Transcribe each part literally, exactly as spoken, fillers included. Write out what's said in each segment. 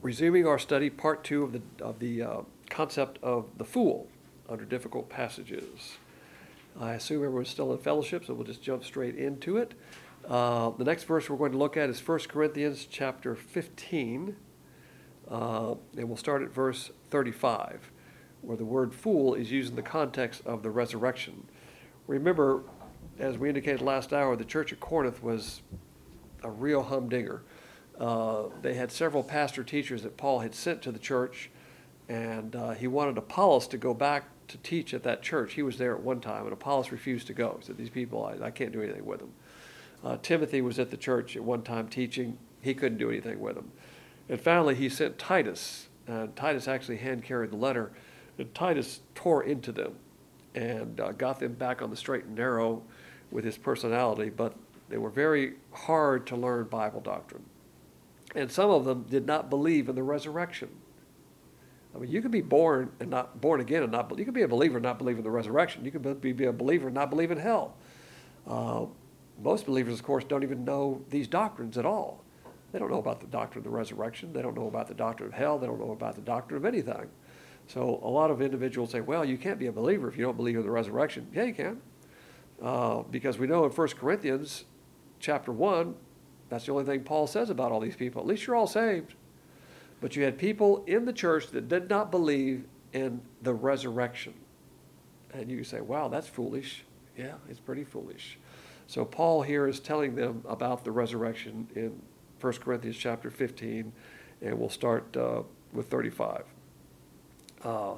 Resuming our study, part two of the, of the uh, concept of the fool under difficult passages. I assume everyone's still in fellowship, so we'll just jump straight into it. Uh, the next verse we're going to look at is First Corinthians chapter fifteen, uh, and we'll start at verse thirty-five, where the word fool is used in the context of the resurrection. Remember, as we indicated last hour, the church at Corinth was a real humdinger. Uh, they had several pastor teachers that Paul had sent to the church, and uh, he wanted Apollos to go back to teach at that church. He was there at one time, and Apollos refused to go. He said, these people, I, I can't do anything with them. Uh, Timothy was at the church at one time teaching. He couldn't do anything with them. And finally, he sent Titus, and Titus actually hand-carried the letter, and Titus tore into them and uh, got them back on the straight and narrow with his personality, but they were very hard to learn Bible doctrine. And some of them did not believe in the resurrection. I mean, you can be born and not born again and not you can be a believer and not believe in the resurrection. You can be, be a believer and not believe in hell. Uh, most believers, of course, don't even know these doctrines at all. They don't know about the doctrine of the resurrection. They don't know about the doctrine of hell. They don't know about the doctrine of anything. So a lot of individuals say, well, you can't be a believer if you don't believe in the resurrection. Yeah, you can. Uh, because we know in First Corinthians chapter one, that's the only thing Paul says about all these people. At least you're all saved. But you had people in the church that did not believe in the resurrection. And you say, wow, that's foolish. Yeah, it's pretty foolish. So Paul here is telling them about the resurrection in First Corinthians chapter fifteen, and we'll start uh, with thirty-five. Uh,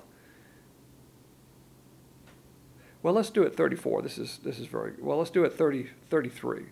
well, let's do it thirty-four. This is this is very, well, let's do it thirty, thirty-three.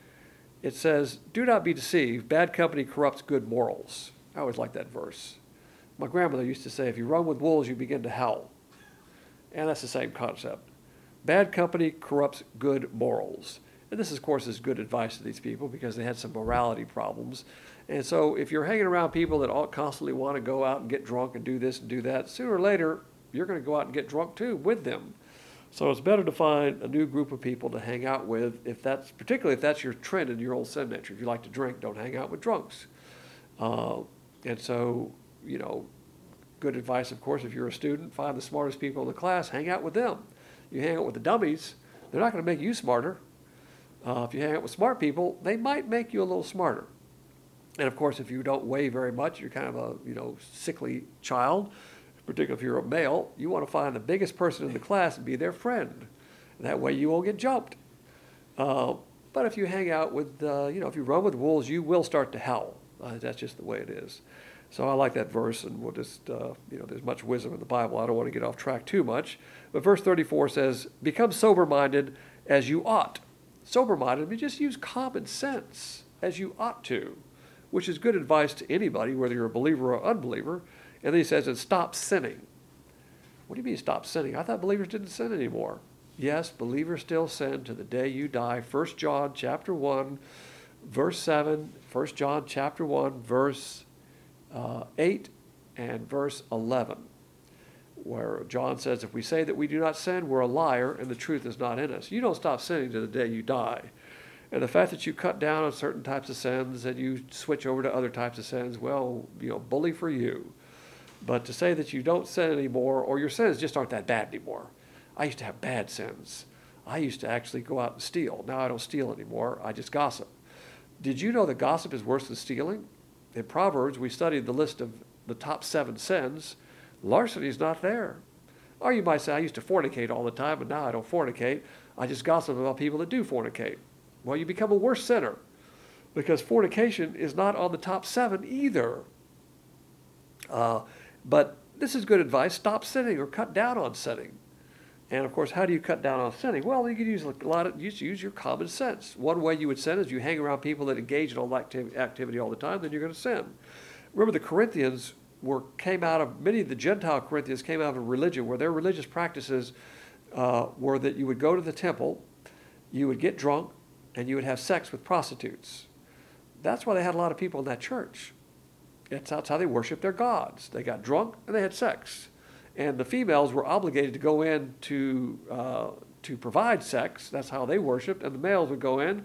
It says, do not be deceived. Bad company corrupts good morals. I always like that verse. My grandmother used to say, if you run with wolves, you begin to howl. And that's the same concept. Bad company corrupts good morals. And this, of course, is good advice to these people because they had some morality problems. And so if you're hanging around people that all constantly want to go out and get drunk and do this and do that, sooner or later, you're going to go out and get drunk too with them. So it's better to find a new group of people to hang out with, if that's particularly if that's your trend in your old sin nature. If you like to drink, don't hang out with drunks. Uh, and so, you know, good advice, of course, if you're a student, find the smartest people in the class, hang out with them. You hang out with the dummies, they're not going to make you smarter. Uh, if you hang out with smart people, they might make you a little smarter. And of course, if you don't weigh very much, you're kind of a, you know, sickly child, particularly if you're a male, you want to find the biggest person in the class and be their friend. And that way you won't get jumped. Uh, but if you hang out with, uh, you know, if you run with wolves, you will start to howl. Uh, that's just the way it is. So I like that verse, and we'll just, uh, you know, there's much wisdom in the Bible. I don't want to get off track too much. But verse thirty-four says, become sober-minded as you ought. Sober-minded, I mean, just use common sense as you ought to, which is good advice to anybody, whether you're a believer or unbeliever. And then he says, and stop sinning. What do you mean stop sinning? I thought believers didn't sin anymore. Yes, believers still sin to the day you die. First John chapter one, verse seven, First John chapter one, verse uh, eight, and verse eleven, where John says, if we say that we do not sin, we're a liar, and the truth is not in us. You don't stop sinning to the day you die. And the fact that you cut down on certain types of sins and you switch over to other types of sins, well, you know, bully for you. But to say that you don't sin anymore, or your sins just aren't that bad anymore. I used to have bad sins. I used to actually go out and steal. Now I don't steal anymore. I just gossip. Did you know that gossip is worse than stealing? In Proverbs, we studied the list of the top seven sins. Larceny is not there. Or you might say, I used to fornicate all the time, but now I don't fornicate. I just gossip about people that do fornicate. Well, you become a worse sinner because fornication is not on the top seven either. Uh, But this is good advice. Stop sinning or cut down on sinning. And of course, how do you cut down on sinning? Well, you can use a lot of, you use your common sense. One way you would sin is you hang around people that engage in all that activity all the time, then you're going to sin. Remember, the Corinthians were came out of, many of the Gentile Corinthians came out of a religion where their religious practices uh, were that you would go to the temple, you would get drunk, and you would have sex with prostitutes. That's why they had a lot of people in that church. That's how they worshiped their gods. They got drunk and they had sex. And the females were obligated to go in to, uh, to provide sex. That's how they worshiped. And the males would go in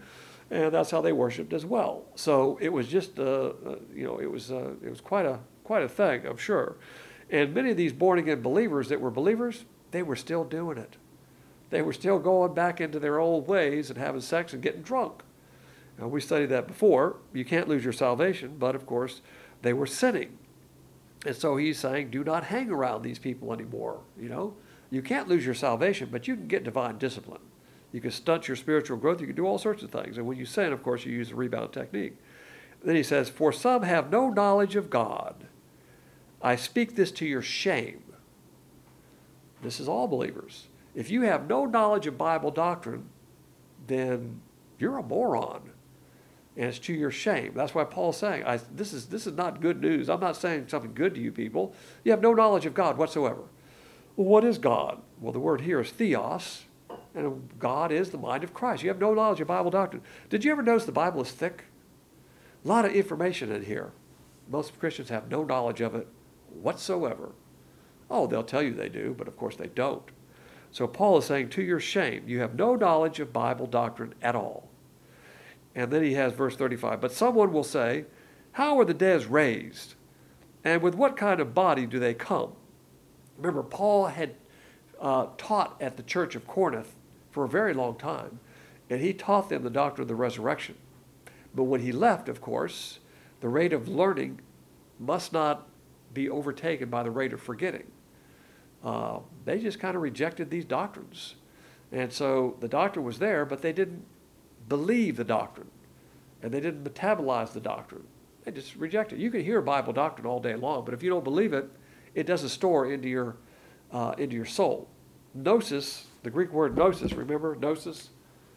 and that's how they worshipped as well. So it was just, uh, uh, you know, it was uh, it was quite a quite a thing, I'm sure. And many of these born again believers that were believers, they were still doing it. They were still going back into their old ways and having sex and getting drunk. Now, we studied that before. You can't lose your salvation, but of course, they were sinning. And so he's saying, do not hang around these people anymore. You know, you can't lose your salvation, but you can get divine discipline. You can stunt your spiritual growth. You can do all sorts of things. And when you sin, of course, you use the rebound technique. Then he says, for some have no knowledge of God. I speak this to your shame. This is all believers. If you have no knowledge of Bible doctrine, then you're a moron. And it's to your shame. That's why Paul's saying, I, this is this is not good news. I'm not saying something good to you people. You have no knowledge of God whatsoever. Well, what is God? Well, the word here is theos, and God is the mind of Christ. You have no knowledge of Bible doctrine. Did you ever notice the Bible is thick? A lot of information in here. Most Christians have no knowledge of it whatsoever. Oh, they'll tell you they do, but of course they don't. So Paul is saying, to your shame, you have no knowledge of Bible doctrine at all. And then he has verse thirty-five. But someone will say, how are the dead raised? And with what kind of body do they come? Remember, Paul had uh, taught at the church of Corinth for a very long time, and he taught them the doctrine of the resurrection. But when he left, of course, the rate of learning must not be overtaken by the rate of forgetting. Uh, they just kind of rejected these doctrines. And so the doctrine was there, but they didn't believe the doctrine, and they didn't metabolize the doctrine. They just reject it. You can hear Bible doctrine all day long, but if you don't believe it, it doesn't store into your uh, into your soul. Gnosis, the Greek word gnosis, remember gnosis?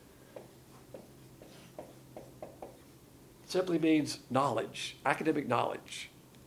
Simply means knowledge, academic knowledge.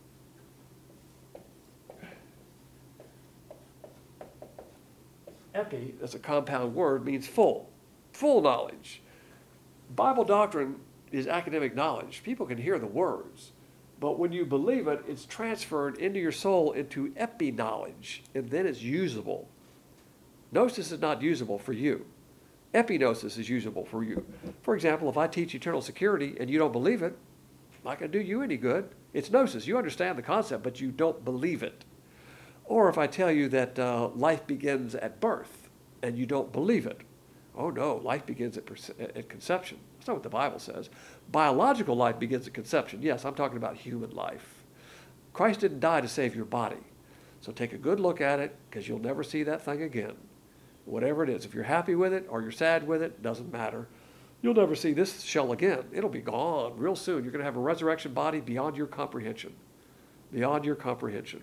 Epi, that's a compound word, means full, full knowledge. Bible doctrine is academic knowledge. People can hear the words, but when you believe it, it's transferred into your soul into epi-knowledge, and then it's usable. Gnosis is not usable for you. Epignosis is usable for you. For example, if I teach eternal security and you don't believe it, it's not going to do you any good. It's gnosis. You understand the concept, but you don't believe it. Or if I tell you that uh, life begins at birth and you don't believe it, oh no, life begins at, perce- at conception. That's not what the Bible says. Biological life begins at conception. Yes, I'm talking about human life. Christ didn't die to save your body. So take a good look at it, because you'll never see that thing again. Whatever it is, if you're happy with it or you're sad with it, doesn't matter. You'll never see this shell again. It'll be gone real soon. You're going to have a resurrection body beyond your comprehension. Beyond your comprehension.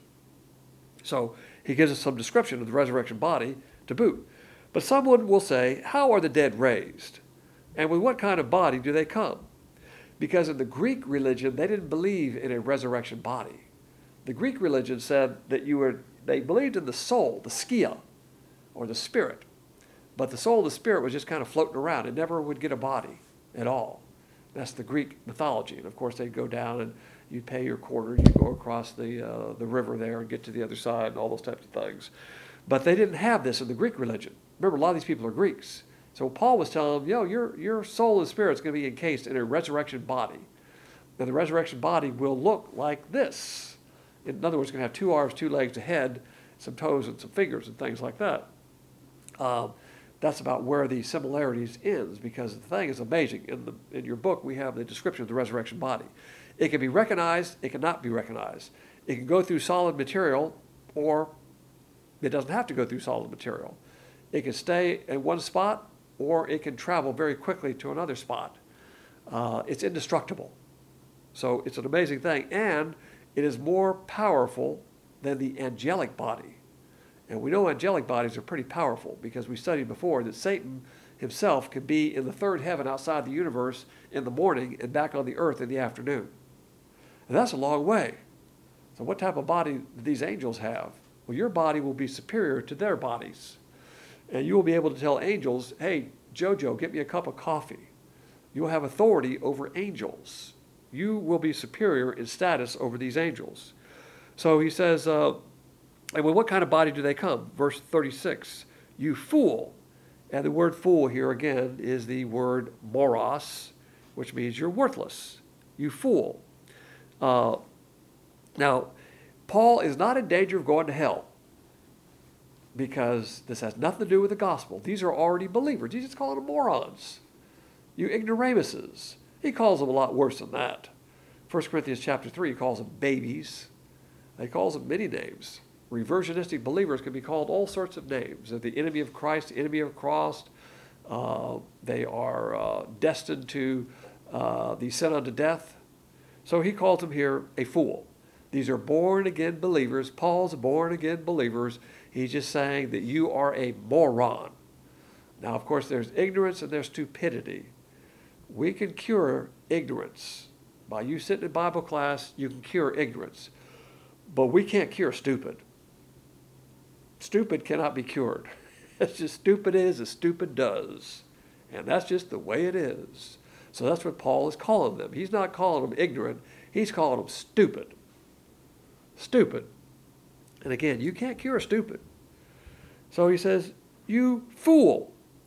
So he gives us some description of the resurrection body to boot. But someone will say, how are the dead raised? And with what kind of body do they come? Because in the Greek religion, they didn't believe in a resurrection body. The Greek religion said that you were, they believed in the soul, the skia, or the spirit. But the soul, the spirit was just kind of floating around. It never would get a body at all. That's the Greek mythology. And of course, they'd go down and you'd pay your quarter, you'd go across the, uh, the river there and get to the other side and all those types of things. But they didn't have this in the Greek religion. Remember, a lot of these people are Greeks. So Paul was telling them, yo, your, your soul and spirit is going to be encased in a resurrection body. And the resurrection body will look like this. In other words, it's going to have two arms, two legs, a head, some toes, and some fingers, and things like that. Um, that's about where the similarities ends, because the thing is amazing. In, the, in your book, we have the description of the resurrection body. It can be recognized, it cannot be recognized. It can go through solid material, or it doesn't have to go through solid material. It can stay in one spot, or it can travel very quickly to another spot. Uh, it's indestructible. So it's an amazing thing, and it is more powerful than the angelic body. And we know angelic bodies are pretty powerful, because we studied before that Satan himself can be in the third heaven outside the universe in the morning and back on the earth in the afternoon. And that's a long way. So what type of body do these angels have? Well, your body will be superior to their bodies. And you will be able to tell angels, hey, Jojo, get me a cup of coffee. You will have authority over angels. You will be superior in status over these angels. So he says, uh, and with what kind of body do they come? Verse thirty-six, you fool. And the word fool here again is the word moros. which means you're worthless. You fool. Uh, now, Paul is not in danger of going to hell because this has nothing to do with the gospel. These are already believers. He's just calling them morons. You ignoramuses. He calls them a lot worse than that. First Corinthians chapter three, he calls them babies. He calls them many names. Reversionistic believers can be called all sorts of names. They're the enemy of Christ, the enemy of Christ. Uh, they are uh, destined to uh, the sin unto death. So he calls them here a fool. These are born-again believers. Paul's born-again believers. He's just saying that you are a moron. Now, of course, there's ignorance and there's stupidity. We can cure ignorance. By you sitting in Bible class, you can cure ignorance. But we can't cure stupid. Stupid cannot be cured. It's just stupid is as stupid does. And that's just the way it is. So that's what Paul is calling them. He's not calling them ignorant. He's calling them stupid. Stupid. And again, you can't cure stupid. So he says, you fool.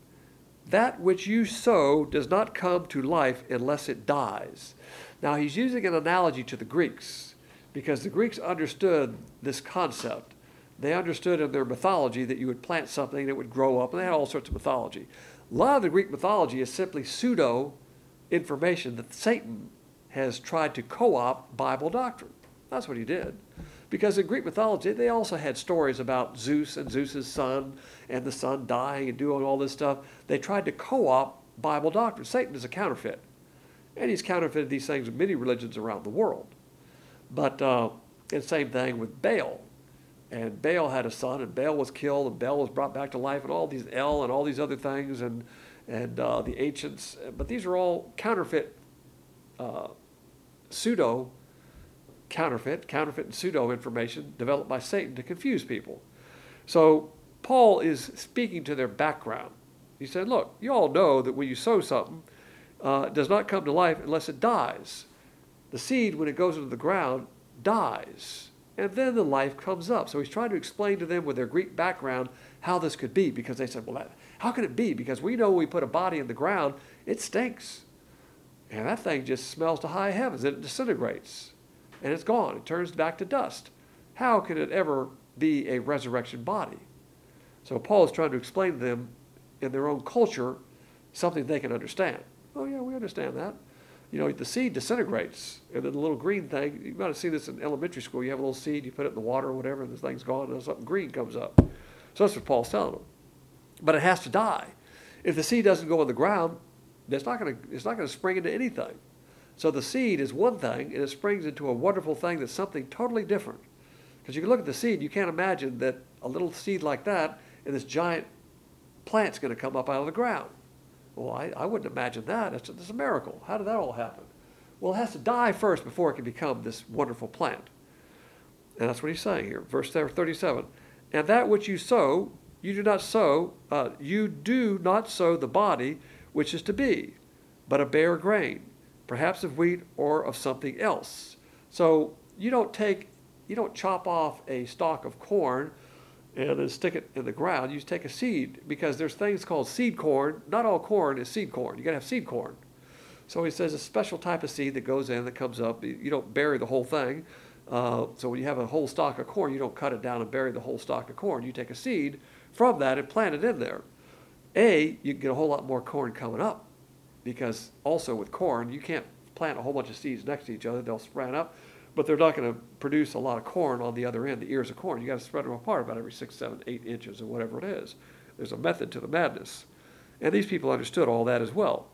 That which you sow does not come to life unless it dies. Now he's using an analogy to the Greeks because the Greeks understood this concept. They understood in their mythology that you would plant something that would grow up, and they had all sorts of mythology. A lot of the Greek mythology is simply pseudo information that Satan has tried to co-opt Bible doctrine. That's what he did. Because in Greek mythology, they also had stories about Zeus and Zeus's son and the son dying and doing all this stuff. They tried to co-opt Bible doctrine. Satan is a counterfeit. And he's counterfeited these things in many religions around the world. But uh, and same thing with Baal. And Baal had a son, and Baal was killed, and Baal was brought back to life, and all these El and all these other things, and and uh, the ancients. But these are all counterfeit, uh, pseudo counterfeit, counterfeit and pseudo information developed by Satan to confuse people. So Paul is speaking to their background. He said, look, you all know that when you sow something, uh, it does not come to life unless it dies. The seed, when it goes into the ground, dies. And then the life comes up. So he's trying to explain to them with their Greek background how this could be, because they said, well, that, how can it be? Because we know when we put a body in the ground, it stinks. And that thing just smells to high heavens. It disintegrates. And it's gone. It turns back to dust. How can it ever be a resurrection body? So Paul is trying to explain to them in their own culture something they can understand. Oh, yeah, we understand that. You know, the seed disintegrates, and then the little green thing, you might have seen this in elementary school. You have a little seed, you put it in the water or whatever, and this thing's gone, and something green comes up. So that's what Paul's telling them. But it has to die. If the seed doesn't go in the ground, it's not going to, it's not going to spring into anything. So the seed is one thing, and it springs into a wonderful thing that's something totally different. Because you can look at the seed, you can't imagine that a little seed like that and this giant plant's going to come up out of the ground. Well, I, I wouldn't imagine that. It's, it's a miracle. How did that all happen? Well, it has to die first before it can become this wonderful plant. And that's what he's saying here. Verse thirty-seven. And that which you sow, you do not sow, uh, you do not sow the body which is to be, but a bare grain, perhaps of wheat or of something else. So you don't take, you don't chop off a stalk of corn and then stick it in the ground. You just take a seed, because there's things called seed corn. Not all corn is seed corn. You got to have seed corn. So he says a special type of seed that goes in, that comes up. You don't bury the whole thing. Uh, so when you have a whole stalk of corn, you don't cut it down and bury the whole stalk of corn. You take a seed from that and plant it in there. A, you can get a whole lot more corn coming up, because also with corn, you can't plant a whole bunch of seeds next to each other. They'll spread up, but they're not going to produce a lot of corn on the other end, the ears of corn. You got to spread them apart about every six, seven, eight inches or whatever it is. There's a method to the madness. And these people understood all that as well.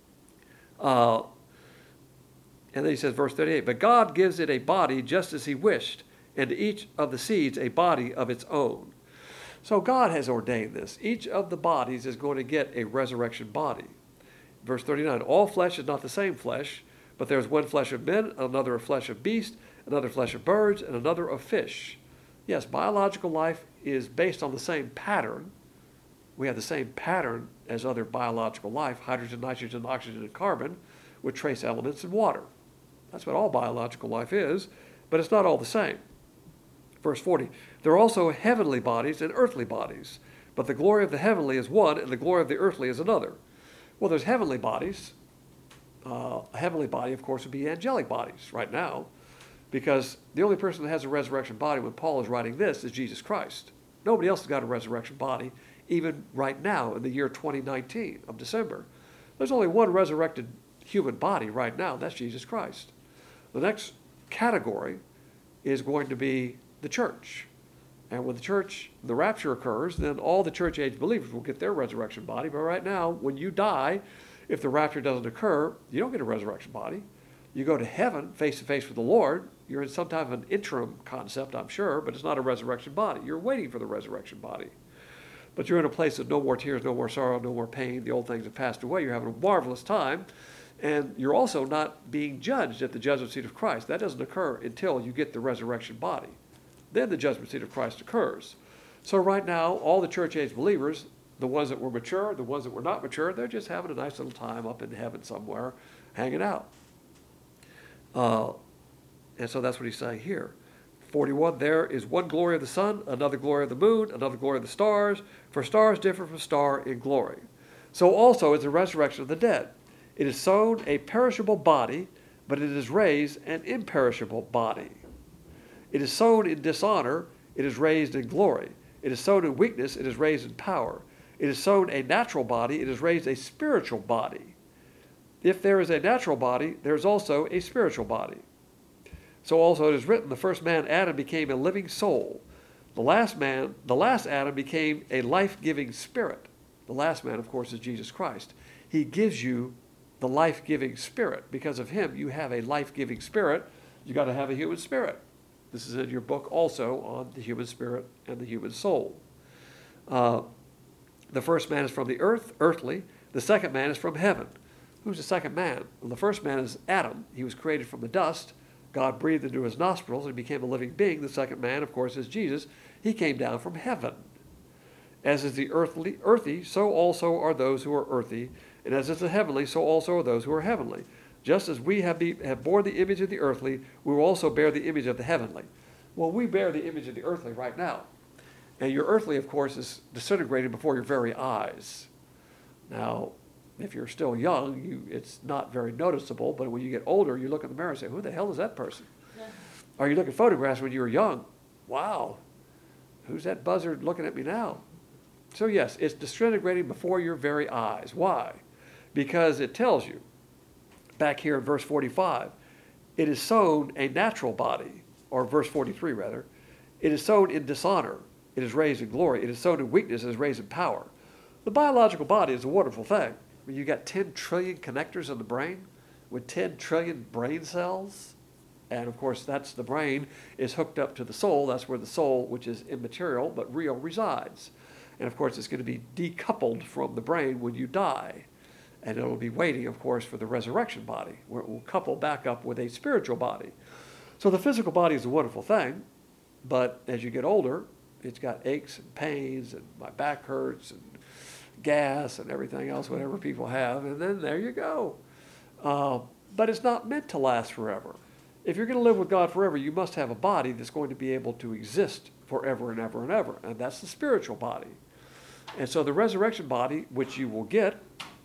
Uh, and then he says, verse thirty-eight, but God gives it a body just as he wished, and to each of the seeds a body of its own. So God has ordained this. Each of the bodies is going to get a resurrection body. Verse thirty-nine, all flesh is not the same flesh, but there is one flesh of men, another of flesh of beasts, another flesh of birds, and another of fish. Yes, biological life is based on the same pattern. We have the same pattern as other biological life, hydrogen, nitrogen, oxygen, and carbon, with trace elements and water. That's what all biological life is, but it's not all the same. Verse forty, there are also heavenly bodies and earthly bodies, but the glory of the heavenly is one, and the glory of the earthly is another. Well, there's heavenly bodies, Uh, a heavenly body, of course, would be angelic bodies right now, because the only person that has a resurrection body when Paul is writing this is Jesus Christ. Nobody else has got a resurrection body, even right now in the year twenty nineteen of December. There's only one resurrected human body right now, that's Jesus Christ. The next category is going to be the church. And when the church, the rapture occurs, then all the church age believers will get their resurrection body. But right now, when you die, if the rapture doesn't occur, you don't get a resurrection body. You go to heaven face to face with the Lord. You're in some type of an interim concept, I'm sure, but it's not a resurrection body. You're waiting for the resurrection body. But you're in a place of no more tears, no more sorrow, no more pain. The old things have passed away. You're having a marvelous time. And you're also not being judged at the judgment seat of Christ. That doesn't occur until you get the resurrection body. Then the judgment seat of Christ occurs. So right now, all the church age believers, the ones that were mature, the ones that were not mature, they're just having a nice little time up in heaven somewhere, hanging out. Uh, and so that's what he's saying here. forty-one, there is one glory of the sun, another glory of the moon, another glory of the stars, for stars differ from star in glory. So also is the resurrection of the dead. It is sown a perishable body, but it is raised an imperishable body. It is sown in dishonor, it is raised in glory. It is sown in weakness, it is raised in power. It is sown a natural body, it is raised a spiritual body. If there is a natural body, there is also a spiritual body. So also it is written, the first man, Adam, became a living soul. The last man, the last Adam became a life-giving spirit. The last man, of course, is Jesus Christ. He gives you the life-giving spirit. Because of him, you have a life-giving spirit. You got to have a human spirit. This is in your book also on the human spirit and the human soul. Uh, the first man is from the earth, earthly. The second man is from heaven. Who's the second man? Well, the first man is Adam. He was created from the dust. God breathed into his nostrils and became a living being. The second man, of course, is Jesus. He came down from heaven. As is the earthly, earthy, so also are those who are earthy. And as is the heavenly, so also are those who are heavenly. Just as we have, be, have bore the image of the earthly, we will also bear the image of the heavenly. Well, we bear the image of the earthly right now. And your earthly, of course, is disintegrating before your very eyes. Now, if you're still young, you, it's not very noticeable, but when you get older, you look in the mirror and say, who the hell is that person? Yeah. Or you look at photographs when you were young. Wow, who's that buzzard looking at me now? So yes, it's disintegrating before your very eyes. Why? Because it tells you, back here in verse forty-five, it is sown a natural body, or verse forty-three rather, it is sown in dishonor, it is raised in glory, it is sown in weakness, it is raised in power. The biological body is a wonderful thing. I mean, you got ten trillion connectors in the brain with ten trillion brain cells. And of course, that's the brain is hooked up to the soul. That's where the soul, which is immaterial but real, resides. And of course, it's going to be decoupled from the brain when you die. And it will be waiting, of course, for the resurrection body, where it will couple back up with a spiritual body. So the physical body is a wonderful thing, but as you get older, it's got aches and pains, and my back hurts, and gas, and everything else, whatever people have, and then there you go. Uh, but it's not meant to last forever. If you're going to live with God forever, you must have a body that's going to be able to exist forever and ever and ever, and that's the spiritual body. And so the resurrection body, which you will get,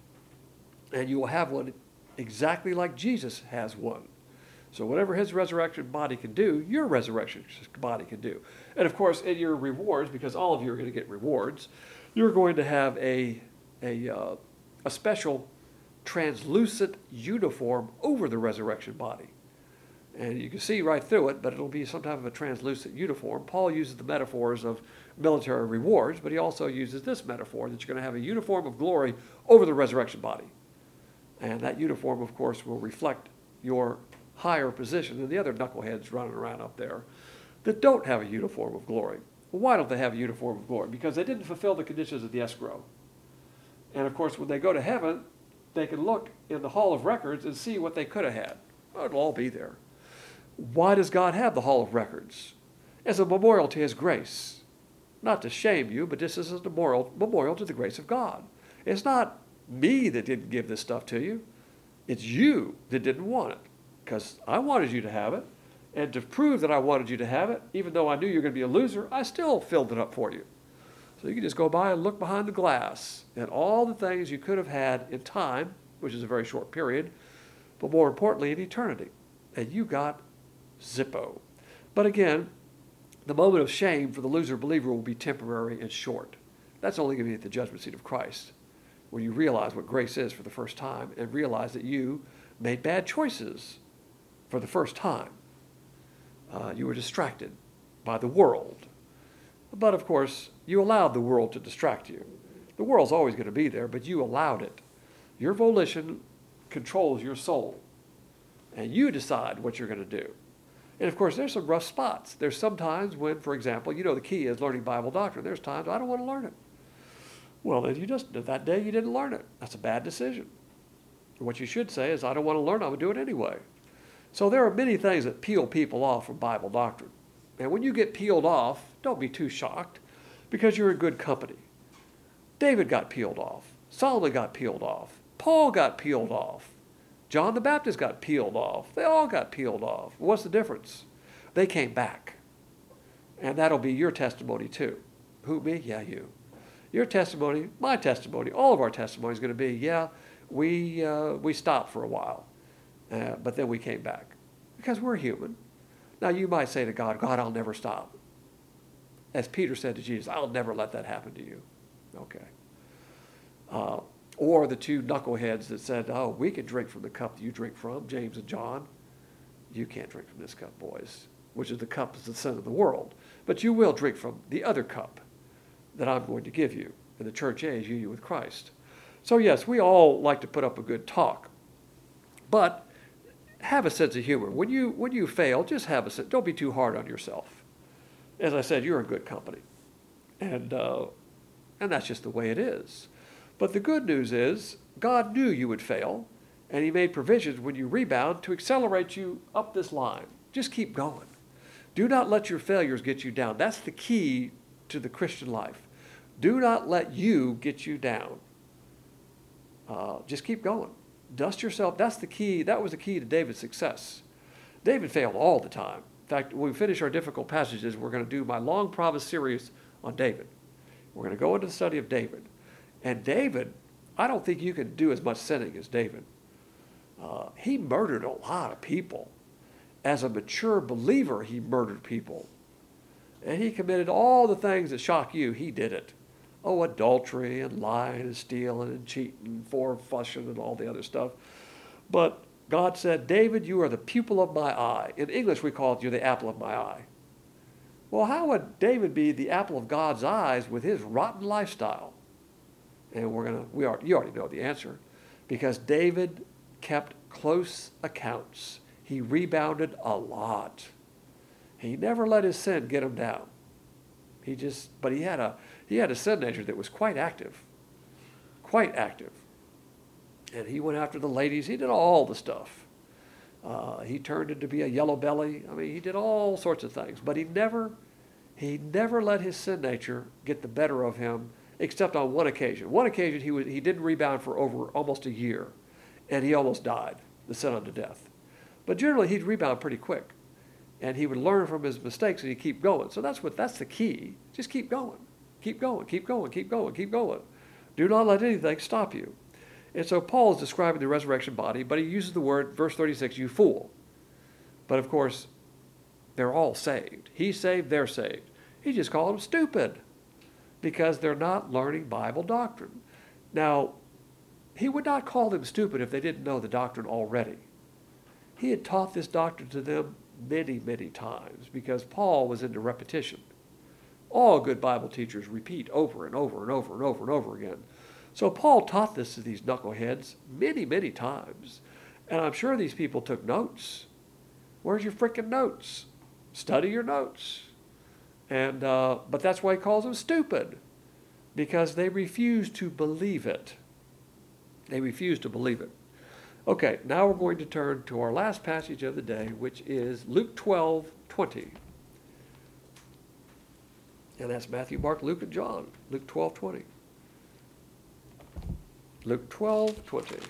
and you will have one exactly like Jesus has one. So whatever his resurrection body can do, your resurrection body can do. And of course, in your rewards, because all of you are going to get rewards, you're going to have a, a, uh, a special translucent uniform over the resurrection body. And you can see right through it, but it'll be some type of a translucent uniform. Paul uses the metaphors of military rewards, but he also uses this metaphor that you're going to have a uniform of glory over the resurrection body. And that uniform, of course, will reflect your higher position than the other knuckleheads running around up there that don't have a uniform of glory. Well, why don't they have a uniform of glory? Because they didn't fulfill the conditions of the escrow. And of course, when they go to heaven, they can look in the Hall of Records and see what they could have had. Oh, it'll all be there. Why does God have the Hall of Records? As a memorial to his grace. Not to shame you, but this is a memorial, memorial to the grace of God. It's not me that didn't give this stuff to you. It's you that didn't want it. Because I wanted you to have it. And to prove that I wanted you to have it, even though I knew you were going to be a loser, I still filled it up for you. So you can just go by and look behind the glass at all the things you could have had in time, which is a very short period, but more importantly, in eternity. And you got zippo. But again, the moment of shame for the loser believer will be temporary and short. That's only going to be at the judgment seat of Christ, when you realize what grace is for the first time and realize that you made bad choices for the first time. Uh, you were distracted by the world. But of course, you allowed the world to distract you. The world's always going to be there, but you allowed it. Your volition controls your soul, and you decide what you're going to do. And of course, there's some rough spots. There's some times when, for example, you know the key is learning Bible doctrine. There's times I don't want to learn it. Well, then you just, that day you didn't learn it. That's a bad decision. What you should say is, I don't want to learn, I'm going to do it anyway. So there are many things that peel people off from Bible doctrine. And when you get peeled off, don't be too shocked, because you're in good company. David got peeled off. Solomon got peeled off. Paul got peeled off. John the Baptist got peeled off. They all got peeled off. What's the difference? They came back. And that'll be your testimony too. Who, me? Yeah, you. Your testimony, my testimony, all of our testimony is going to be, yeah, we, uh, we stopped for a while, uh, but then we came back. Because we're human. Now you might say to God, God, I'll never stop. As Peter said to Jesus, I'll never let that happen to you. Okay. Uh, or the two knuckleheads that said, oh, we can drink from the cup that you drink from, James and John. You can't drink from this cup, boys, which is the cup of the sin of the world. But you will drink from the other cup that I'm going to give you in the church age, you with Christ. So yes, we all like to put up a good talk, but have a sense of humor. When you when you fail, just have a sense. Don't be too hard on yourself. As I said, you're in good company, and uh, and that's just the way it is. But the good news is, God knew you would fail, and He made provisions when you rebound to accelerate you up this line. Just keep going. Do not let your failures get you down. That's the key to the Christian life. Do not let you get you down. Uh, just keep going. Dust yourself. That's the key. That was the key to David's success. David failed all the time. In fact, when we finish our difficult passages, we're going to do my long promise series on David. We're going to go into the study of David. And David, I don't think you can do as much sinning as David. Uh, he murdered a lot of people. As a mature believer, he murdered people. And he committed all the things that shock you. He did it. Oh, adultery and lying and stealing and cheating and fornication and all the other stuff. But God said, David, you are the pupil of my eye. In English, we call it, you're the apple of my eye. Well, how would David be the apple of God's eyes with his rotten lifestyle? And we're gonna, we are, you already know the answer. Because David kept close accounts. He rebounded a lot. He never let his sin get him down. He just, but he had a, he had a sin nature that was quite active. Quite active. And he went after the ladies. He did all the stuff. Uh, he turned into be a yellow belly. I mean, he did all sorts of things. But he never, he never let his sin nature get the better of him, except on one occasion. One occasion he was, he didn't rebound for over almost a year, and he almost died, the sin unto death. But generally he'd rebound pretty quick, and he would learn from his mistakes and he'd keep going. So that's what that's the key. Just keep going, keep going, keep going, keep going, keep going. Do not let anything stop you. And so Paul is describing the resurrection body, but he uses the word, verse thirty-six, you fool. But of course, they're all saved. He's saved, they're saved. He just called them stupid because they're not learning Bible doctrine. Now, he would not call them stupid if they didn't know the doctrine already. He had taught this doctrine to them many, many times because Paul was into repetition. All good Bible teachers repeat over and over and over and over and over again. So Paul taught this to these knuckleheads many, many times. And I'm sure these people took notes. Where's your freaking notes? Study your notes. And uh, but that's why he calls them stupid, because they refuse to believe it. They refuse to believe it. Okay, now we're going to turn to our last passage of the day, which is Luke twelve twenty. And that's Matthew, Mark, Luke, and John. Luke twelve twenty. Luke twelve twenty.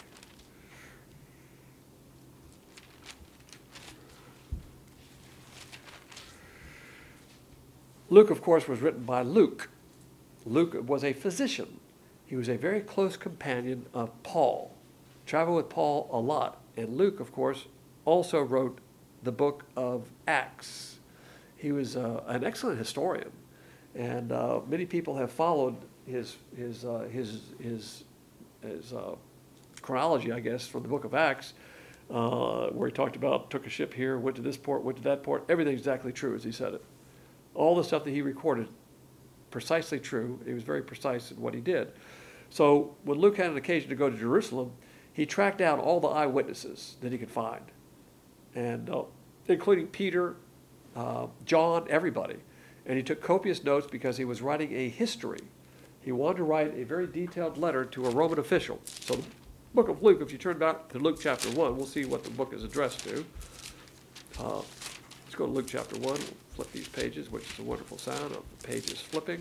Luke, of course, was written by Luke. Luke was a physician. He was a very close companion of Paul. Traveled with Paul a lot And Luke, of course, also wrote the book of Acts. He was uh, an excellent historian, and uh, many people have followed his his uh, his his, his uh, chronology, I guess, from the book of Acts, uh, where he talked about took a ship here, went to this port, went to that port. Everything's exactly true as he said it. All the stuff that he recorded, precisely true. He was very precise in what he did. So when Luke had an occasion to go to Jerusalem, he tracked down all the eyewitnesses that he could find, and uh, including Peter, uh, John, everybody. And he took copious notes because he was writing a history. He wanted to write a very detailed letter to a Roman official. So the book of Luke, if you turn back to Luke chapter one, we'll see what the book is addressed to. Uh, let's go to Luke chapter one. We'll flip these pages, which is a wonderful sound of the pages flipping.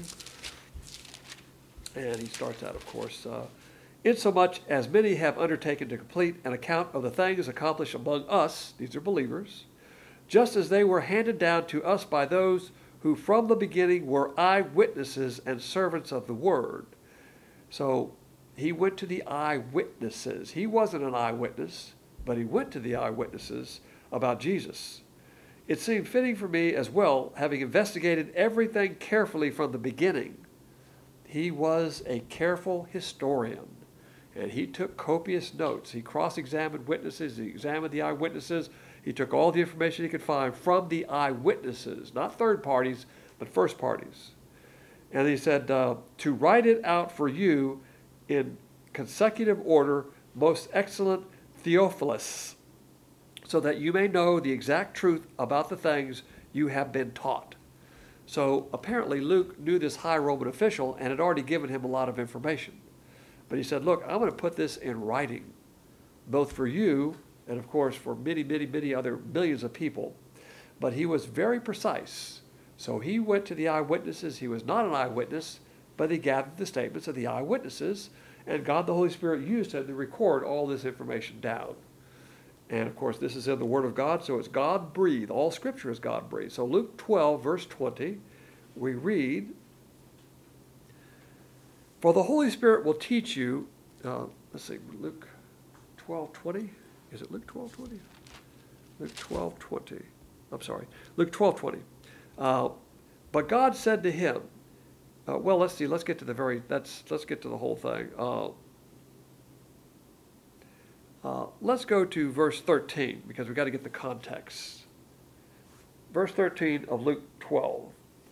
And he starts out, of course, uh, insomuch as many have undertaken to complete an account of the things accomplished among us, these are believers, just as they were handed down to us by those who from the beginning were eyewitnesses and servants of the word. So he went to the eyewitnesses. He wasn't an eyewitness, but he went to the eyewitnesses about Jesus. It seemed fitting for me as well, having investigated everything carefully from the beginning. He was a careful historian, and he took copious notes. He cross-examined witnesses. He examined the eyewitnesses. He took all the information he could find from the eyewitnesses, not third parties, but first parties. And he said, uh, to write it out for you in consecutive order, most excellent Theophilus, so that you may know the exact truth about the things you have been taught. So apparently Luke knew this high Roman official and had already given him a lot of information. But he said, look, I'm going to put this in writing, both for you and, of course, for many, many, many other millions of people. But he was very precise. So he went to the eyewitnesses. He was not an eyewitness, but he gathered the statements of the eyewitnesses, and God the Holy Spirit used him to record all this information down. And, of course, this is in the Word of God, so it's God-breathed. All Scripture is God-breathed. So Luke twelve, verse twenty, we read, for the Holy Spirit will teach you, uh, let's see, Luke twelve twenty? Is it Luke twelve twenty? Luke twelve twenty. I'm sorry. Luke twelve twenty. Uh, but God said to him, uh, well, let's see, let's get to the very, let's, let's get to the whole thing. Uh, Uh, let's go to verse thirteen, because we've got to get the context. Verse thirteen of Luke twelve.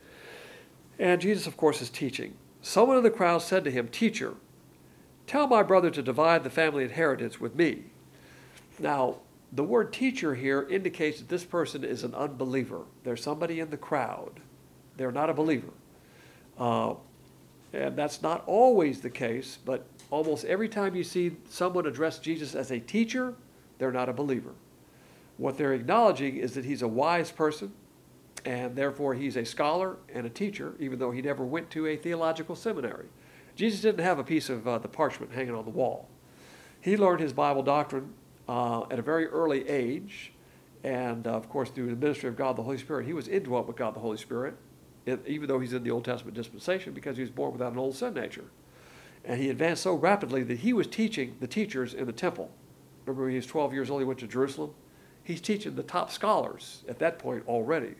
And Jesus, of course, is teaching. Someone in the crowd said to him, Teacher, tell my brother to divide the family inheritance with me. Now, the word teacher here indicates that this person is an unbeliever. There's somebody in the crowd. They're not a believer. Uh, and that's not always the case, but almost every time you see someone address Jesus as a teacher, they're not a believer. What they're acknowledging is that he's a wise person, and therefore he's a scholar and a teacher, even though he never went to a theological seminary. Jesus didn't have a piece of uh, the parchment hanging on the wall. He learned his Bible doctrine uh, at a very early age, and uh, of course through the ministry of God the Holy Spirit. He was indwelt with God the Holy Spirit, even though he's in the Old Testament dispensation, because he was born without an old sin nature. And he advanced so rapidly that he was teaching the teachers in the temple. Remember when he was twelve years old, he went to Jerusalem? He's teaching the top scholars at that point already.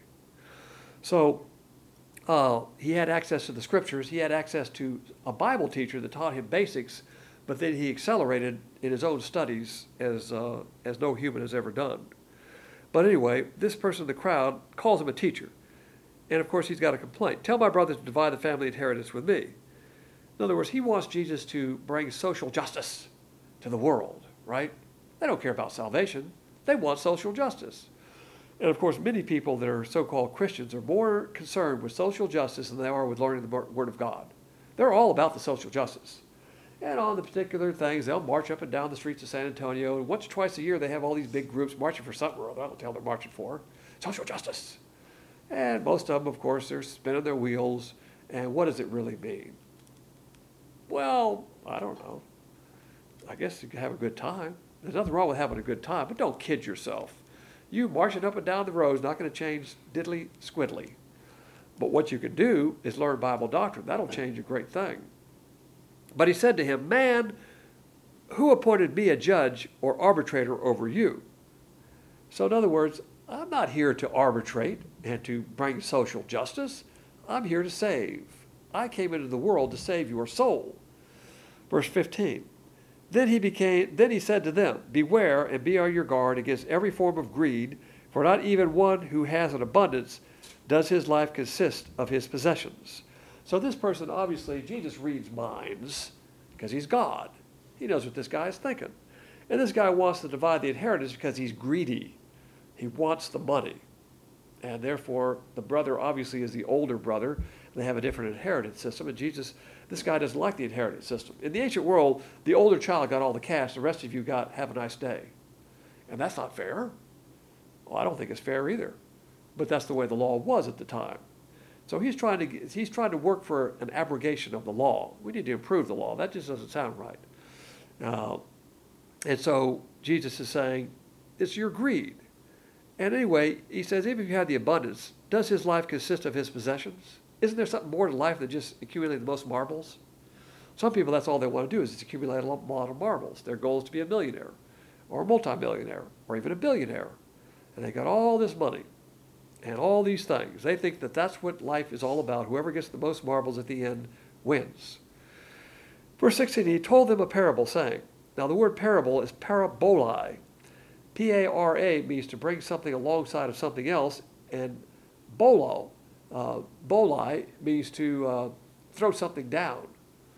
So uh, he had access to the scriptures. He had access to a Bible teacher that taught him basics, but then he accelerated in his own studies as, uh, as no human has ever done. But anyway, this person in the crowd calls him a teacher. And of course, he's got a complaint. Tell my brother to divide the family inheritance with me. In other words, he wants Jesus to bring social justice to the world, right? They don't care about salvation. They want social justice. And of course, many people that are so-called Christians are more concerned with social justice than they are with learning the Word of God. They're all about the social justice. And on the particular things, they'll march up and down the streets of San Antonio. And once or twice a year, they have all these big groups marching for something or other. I don't tell them they're marching for social justice. And most of them, of course, they're spinning their wheels. And what does it really mean? Well, I don't know. I guess you can have a good time. There's nothing wrong with having a good time, but don't kid yourself. You marching up and down the road is not going to change diddly squiddly. But what you can do is learn Bible doctrine. That'll change a great thing. But he said to him, Man, who appointed me a judge or arbitrator over you? So in other words, I'm not here to arbitrate and to bring social justice. I'm here to save. I came into the world to save your soul. Verse fifteen. Then he became, then he said to them, beware and be on your guard against every form of greed, for not even one who has an abundance does his life consist of his possessions. So this person, obviously, Jesus reads minds because he's God. He knows what this guy is thinking. And this guy wants to divide the inheritance because he's greedy. He wants the money. And therefore, the brother obviously is the older brother, and they have a different inheritance system. And Jesus, this guy doesn't like the inheritance system. In the ancient world, the older child got all the cash. The rest of you got, have a nice day. And that's not fair. Well, I don't think it's fair either. But that's the way the law was at the time. So he's trying to, he's trying to work for an abrogation of the law. We need to improve the law. That just doesn't sound right. Uh, and so Jesus is saying, it's your greed. And anyway, he says, even if you have the abundance, does his life consist of his possessions? Isn't there something more to life than just accumulating the most marbles? Some people, that's all they want to do is just accumulate a lot of marbles. Their goal is to be a millionaire or a multimillionaire or even a billionaire. And they got all this money and all these things. They think that that's what life is all about. Whoever gets the most marbles at the end wins. Verse sixteen, he told them a parable saying, now the word parable is parabolai. P A R A means to bring something alongside of something else, and bolo, uh, bolai, means to uh, throw something down.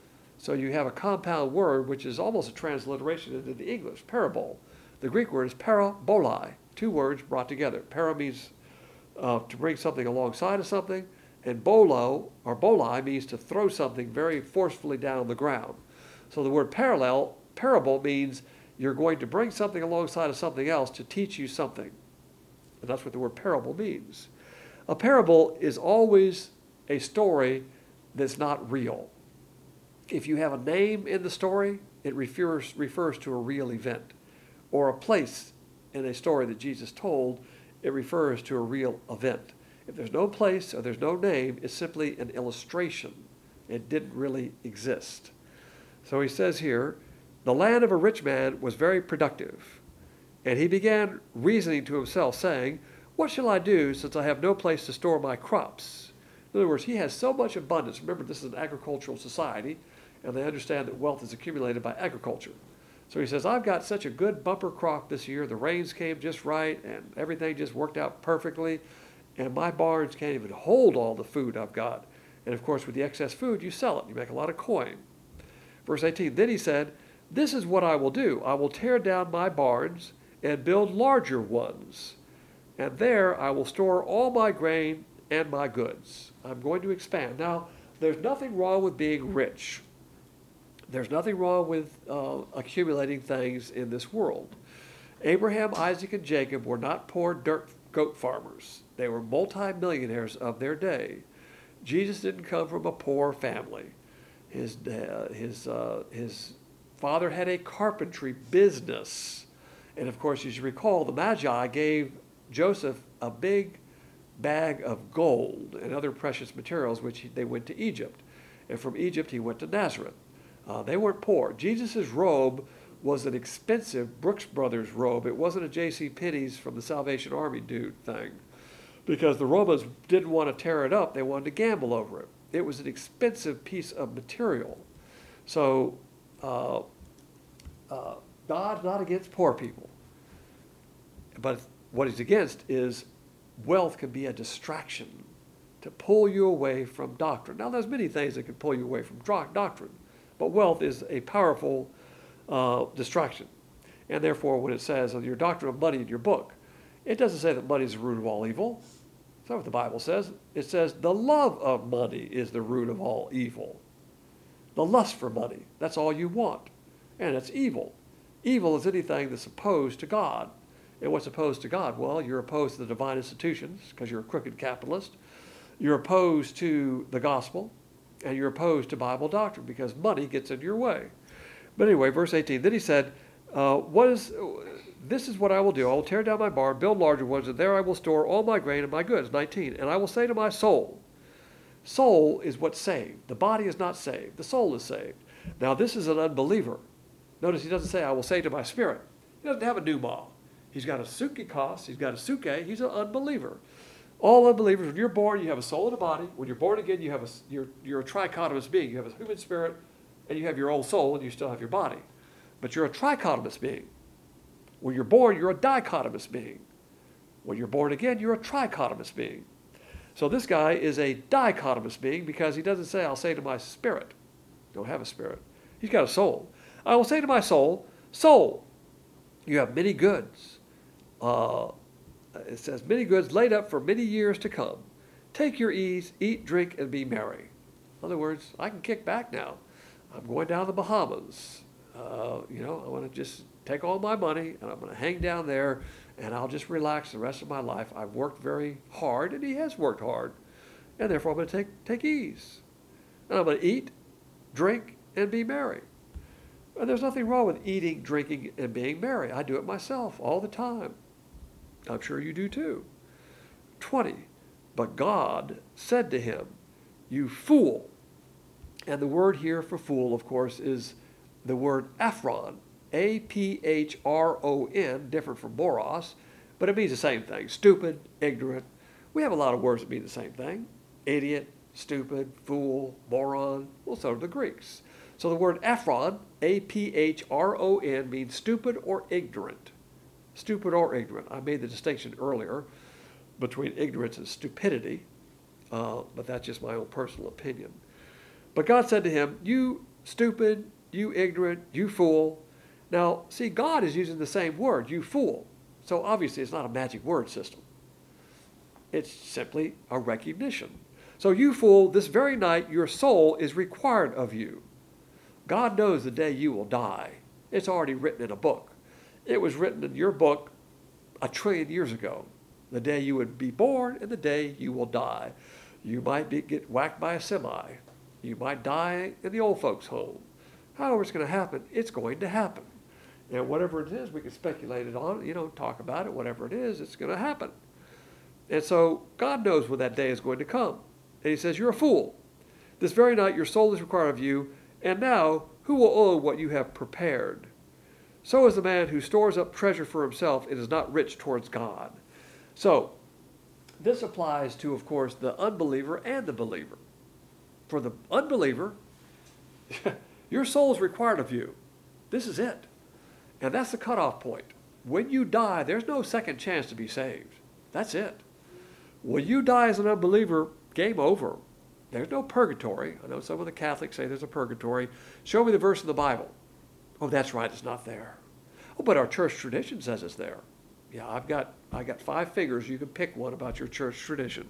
So you have a compound word, which is almost a transliteration into the English, parable. The Greek word is parabolai, two words brought together. Para means uh, to bring something alongside of something, and bolo, or bolai, means to throw something very forcefully down the ground. So the word parallel, parable, means you're going to bring something alongside of something else to teach you something. And that's what the word parable means. A parable is always a story that's not real. If you have a name in the story, it refers, refers to a real event. Or a place in a story that Jesus told, it refers to a real event. If there's no place or there's no name, it's simply an illustration. It didn't really exist. So he says here, the land of a rich man was very productive, and he began reasoning to himself, saying, what shall I do since I have no place to store my crops? In other words, he has so much abundance. Remember, this is an agricultural society, and they understand that wealth is accumulated by agriculture. So he says, I've got such a good bumper crop this year. The rains came just right, and everything just worked out perfectly, and my barns can't even hold all the food I've got. And of course, with the excess food, you sell it. You make a lot of coin. Verse eighteen, then he said, this is what I will do. I will tear down my barns and build larger ones. And there I will store all my grain and my goods. I'm going to expand. Now, there's nothing wrong with being rich. There's nothing wrong with uh, accumulating things in this world. Abraham, Isaac, and Jacob were not poor dirt goat farmers. They were multimillionaires of their day. Jesus didn't come from a poor family. His, uh, his, uh, his father had a carpentry business. And of course, as you recall, the Magi gave Joseph a big bag of gold and other precious materials, which he, they went to Egypt. And from Egypt, he went to Nazareth. Uh, they weren't poor. Jesus' robe was an expensive Brooks Brothers robe. It wasn't a J C Penney's from the Salvation Army dude thing. Because the Romans didn't want to tear it up. They wanted to gamble over it. It was an expensive piece of material. So uh, uh, God's not against poor people. But what he's against is wealth can be a distraction to pull you away from doctrine. Now, there's many things that can pull you away from doctrine, but wealth is a powerful uh, distraction. And therefore, when it says on your doctrine of money in your book, it doesn't say that money is the root of all evil. That's not what the Bible says. It says the love of money is the root of all evil. The lust for money, that's all you want. And it's evil. Evil is anything that's opposed to God. And what's opposed to God? Well, you're opposed to the divine institutions because you're a crooked capitalist. You're opposed to the gospel. And you're opposed to Bible doctrine because money gets in your way. But anyway, verse eighteen, then he said, uh, what is, this is what I will do. I will tear down my barn, build larger ones, and there I will store all my grain and my goods. nineteen, and I will say to my soul, soul is what's saved. The body is not saved. The soul is saved. Now, this is an unbeliever. Notice he doesn't say, I will say to my spirit. He doesn't have a pneuma. He's got a psychikos, he's got a suke, he's an unbeliever. All unbelievers, when you're born, you have a soul and a body. When you're born again, you have a, you're, you're a trichotomous being. You have a human spirit, and you have your old soul, and you still have your body. But you're a trichotomous being. When you're born, you're a dichotomous being. When you're born again, you're a trichotomous being. So this guy is a dichotomous being because he doesn't say, I'll say to my spirit. Don't have a spirit. He's got a soul. I will say to my soul, soul, you have many goods. Uh, it says, many goods laid up for many years to come. Take your ease, eat, drink, and be merry. In other words, I can kick back now. I'm going down to the Bahamas. Uh, you know, I want to just take all my money, and I'm going to hang down there, and I'll just relax the rest of my life. I've worked very hard, and he has worked hard, and therefore I'm going to take, take ease. And I'm going to eat, drink, and be merry. And there's nothing wrong with eating, drinking, and being merry. I do it myself all the time. I'm sure you do too. twenty, but God said to him, you fool. And the word here for fool, of course, is the word aphron, A P H R O N, different from moros, but it means the same thing, stupid, ignorant. We have a lot of words that mean the same thing. Idiot, stupid, fool, moron. Well, so do the Greeks. So the word aphron, A P H R O N, means stupid or ignorant. Stupid or ignorant. I made the distinction earlier between ignorance and stupidity, uh, but that's just my own personal opinion. But God said to him, you stupid, you ignorant, you fool. Now, see, God is using the same word, you fool. So obviously it's not a magic word system. It's simply a recognition. So you fool, this very night your soul is required of you. God knows the day you will die. It's already written in a book. It was written in your book a trillion years ago. The day you would be born and the day you will die. You might be, get whacked by a semi. You might die in the old folks' home. However it's going to happen, it's going to happen. And whatever it is, we can speculate it on, you know, talk about it, whatever it is, it's going to happen. And so God knows when that day is going to come. And he says, you're a fool. This very night your soul is required of you, and now who will own what you have prepared? So is the man who stores up treasure for himself and is not rich towards God. So this applies to, of course, the unbeliever and the believer. For the unbeliever, your soul is required of you. This is it. And that's the cutoff point. When you die, there's no second chance to be saved. That's it. When you die as an unbeliever, game over. There's no purgatory. I know some of the Catholics say there's a purgatory. Show me the verse in the Bible. Oh, that's right, it's not there. Oh, but our church tradition says it's there. Yeah, I've got I got five fingers. You can pick one about your church tradition.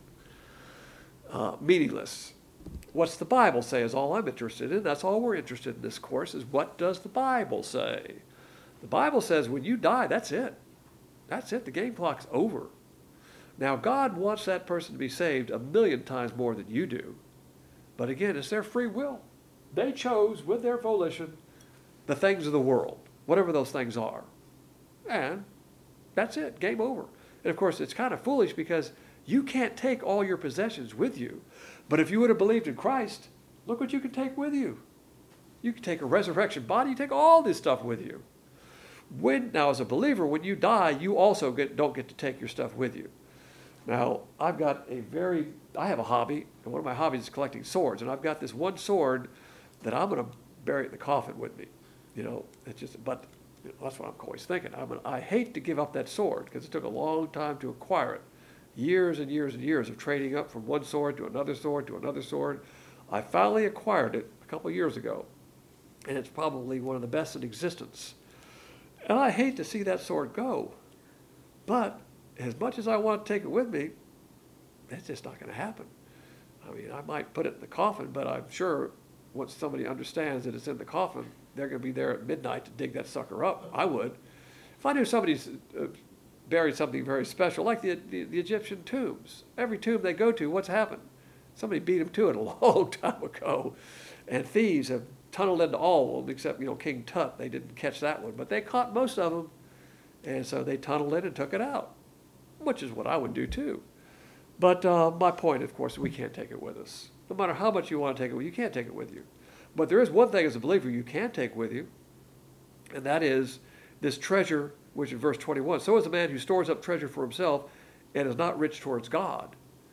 Uh, meaningless. What's the Bible say is all I'm interested in. That's all we're interested in this course is what does the Bible say? The Bible says when you die, that's it. That's it. The game clock's over. Now, God wants that person to be saved a million times more than you do. But again, it's their free will. They chose with their volition the things of the world, whatever those things are. And that's it. Game over. And of course, it's kind of foolish because you can't take all your possessions with you. But if you would have believed in Christ, look what you can take with you. You can take a resurrection body. You take all this stuff with you. When now, as a believer, when you die, you also get, don't get to take your stuff with you. Now, I've got a very, I have a hobby, and one of my hobbies is collecting swords, and I've got this one sword that I'm going to bury in the coffin with me. You know, it's just, but you know, that's what I'm always thinking. I'm gonna, I hate to give up that sword because it took a long time to acquire it. Years and years and years of trading up from one sword to another sword to another sword. I finally acquired it a couple years ago, and it's probably one of the best in existence. And I hate to see that sword go, but as much as I want to take it with me, it's just not going to happen. I mean, I might put it in the coffin, but I'm sure once somebody understands that it's in the coffin, they're going to be there at midnight to dig that sucker up. I would. If I knew somebody's uh, buried something very special, like the, the, the Egyptian tombs. Every tomb they go to, what's happened? Somebody beat them to it a long time ago. And thieves have tunneled into all of them, except, you know, King Tut. They didn't catch that one, but they caught most of them. And so they tunneled in and took it out, which is what I would do too. But uh, my point, of course, we can't take it with us. No matter how much you want to take it with you, you can't take it with you. But there is one thing as a believer you can take with you, And that is this treasure, which in verse twenty-one, so is the man who stores up treasure for himself and is not rich towards God.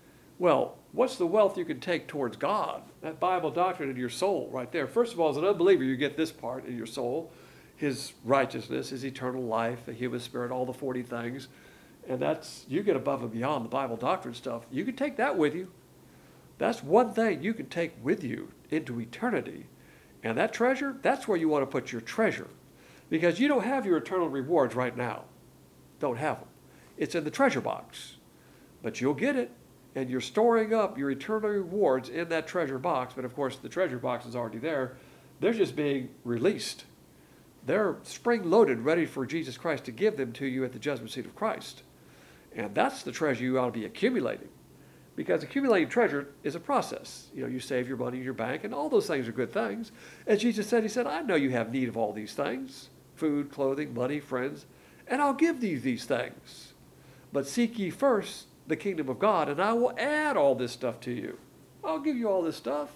Well, what's the wealth you can take towards God? That Bible doctrine in your soul right there. First of all, as an unbeliever, you get this part in your soul, his righteousness, his eternal life, the human spirit, all the forty things. And that's, you get above and beyond the Bible doctrine stuff. You can take that with you. That's one thing you can take with you into eternity. And that treasure, that's where you want to put your treasure. Because you don't have your eternal rewards right now. Don't have them. It's in the treasure box. But you'll get it. And you're storing up your eternal rewards in that treasure box. But of course, the treasure box is already there. They're just being released. They're spring-loaded, ready for Jesus Christ to give them to you at the judgment seat of Christ. And that's the treasure you ought to be accumulating. Because accumulating treasure is a process. You know, you save your money in your bank, and all those things are good things. As Jesus said, he said, I know you have need of all these things. Food, clothing, money, friends. And I'll give thee these things. But seek ye first the kingdom of God, and I will add all this stuff to you. I'll give you all this stuff.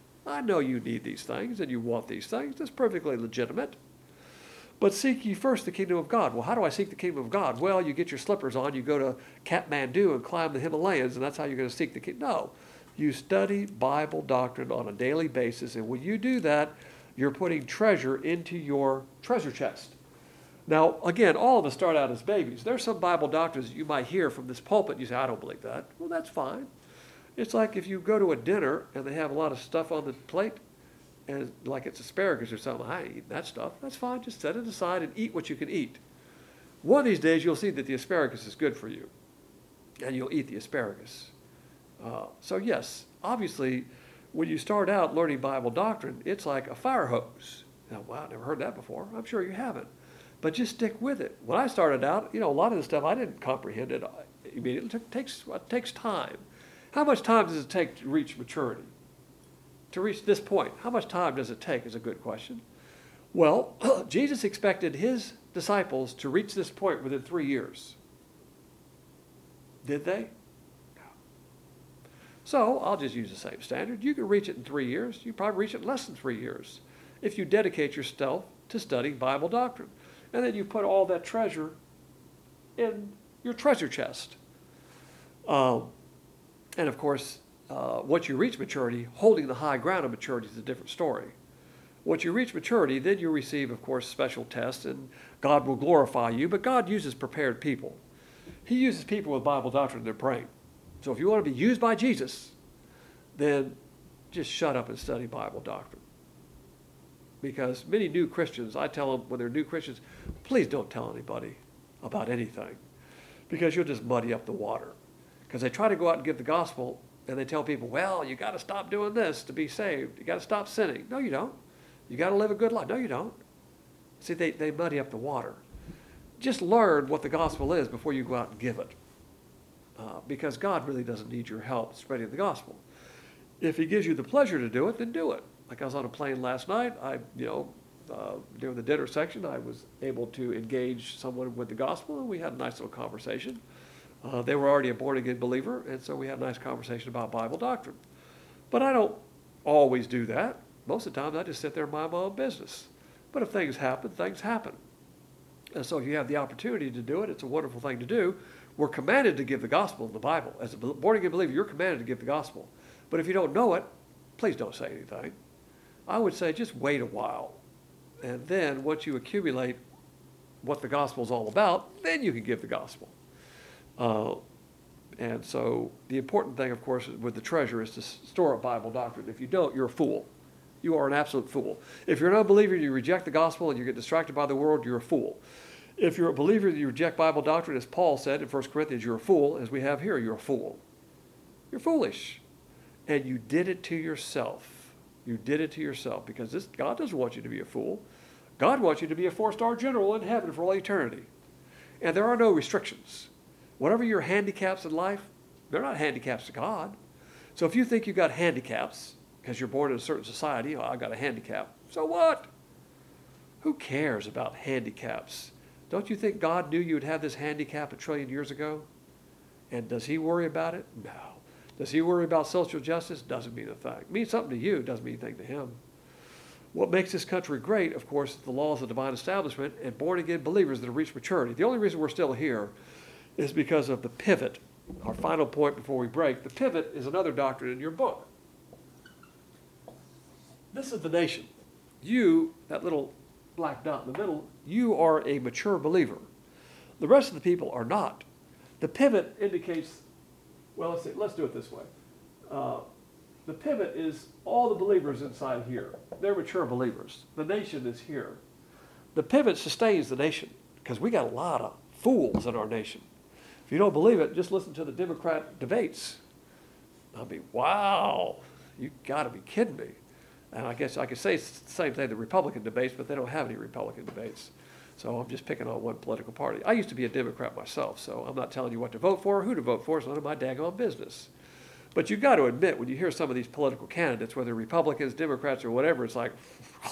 I know you need these things, and you want these things. That's perfectly legitimate. But seek ye first the kingdom of God. Well, how do I seek the kingdom of God? Well, you get your slippers on, you go to Kathmandu and climb the Himalayas, and that's how you're going to seek the kingdom. No. You study Bible doctrine on a daily basis, and when you do that, you're putting treasure into your treasure chest. Now, again, all of us start out as babies. There's some Bible doctrines you might hear from this pulpit, and you say, I don't believe that. Well, that's fine. It's like if you go to a dinner, and they have a lot of stuff on the plate, and like it's asparagus or something, I ain't eating that stuff. That's fine. Just set it aside and eat what you can eat. One of these days, you'll see that the asparagus is good for you, and you'll eat the asparagus. Uh, so yes, obviously, when you start out learning Bible doctrine, it's like a fire hose. Now, wow, I never heard that before. I'm sure you haven't. But just stick with it. When I started out, you know, a lot of the stuff I didn't comprehend it immediately. It takes, it takes time. How much time does it take to reach maturity? To reach this point, how much time does it take is a good question. Well, Jesus expected his disciples to reach this point within three years. Did they? No. So I'll just use the same standard. You can reach it in three years. You probably reach it in less than three years if you dedicate yourself to studying Bible doctrine. And then you put all that treasure in your treasure chest. Um, and of course, uh, once you reach maturity, holding the high ground of maturity is a different story. Once you reach maturity, then you receive, of course, special tests, and God will glorify you. But God uses prepared people. He uses people with Bible doctrine in their brain. So if you want to be used by Jesus, then just shut up and study Bible doctrine. Because many new Christians, I tell them when they're new Christians, please don't tell anybody about anything, because you'll just muddy up the water. Because they try to go out and give the gospel, and they tell people, well, you got to stop doing this to be saved. You got to stop sinning. No, you don't. You got to live a good life. No, you don't. See, they, they muddy up the water. Just learn what the gospel is before you go out and give it. Uh, because God really doesn't need your help spreading the gospel. If he gives you the pleasure to do it, then do it. Like I was on a plane last night, I, you know, uh, during the dinner section, I was able to engage someone with the gospel, and we had a nice little conversation. Uh, they were already a born-again believer, and so we had a nice conversation about Bible doctrine. But I don't always do that. Most of the time, I just sit there and mind my own business. But if things happen, things happen. And so if you have the opportunity to do it, it's a wonderful thing to do. We're commanded to give the gospel in the Bible. As a born-again believer, you're commanded to give the gospel. But if you don't know it, please don't say anything. I would say just wait a while. And then once you accumulate what the gospel is all about, then you can give the gospel. Uh, and so the important thing, of course, with the treasure is to store up Bible doctrine. If you don't, you're a fool. You are an absolute fool. If you're an unbeliever and you reject the gospel and you get distracted by the world, you're a fool. If you're a believer and you reject Bible doctrine, as Paul said in First Corinthians, you're a fool. As we have here, you're a fool. You're foolish. And you did it to yourself. You did it to yourself, because this, God doesn't want you to be a fool. God wants you to be a four-star general in heaven for all eternity. And there are no restrictions. Whatever your handicaps in life, they're not handicaps to God. So if you think you've got handicaps because you're born in a certain society, oh, I've got a handicap. So what? Who cares about handicaps? Don't you think God knew you would have this handicap a trillion years ago? And does he worry about it? No. Does he worry about social justice? Doesn't mean a thing. It means something to you, doesn't mean anything to him. What makes this country great, of course, is the laws of divine establishment and born-again believers that have reached maturity. The only reason we're still here is because of the pivot. Our final point before we break. The pivot is another doctrine in your book. This is the nation. You, that little black dot in the middle, you are a mature believer. The rest of the people are not. The pivot indicates, well, let's see, let's do it this way. Uh, the pivot is all the believers inside here. They're mature believers. The nation is here. The pivot sustains the nation because we got a lot of fools in our nation. If you don't believe it, just listen to the Democrat debates. I mean, wow, you got to be kidding me. And I guess I could say it's the same thing, the Republican debates, but they don't have any Republican debates. So I'm just picking on one political party. I used to be a Democrat myself, so I'm not telling you what to vote for or who to vote for. It's none of my daggone business. But you've got to admit, when you hear some of these political candidates, whether Republicans, Democrats, or whatever, it's like,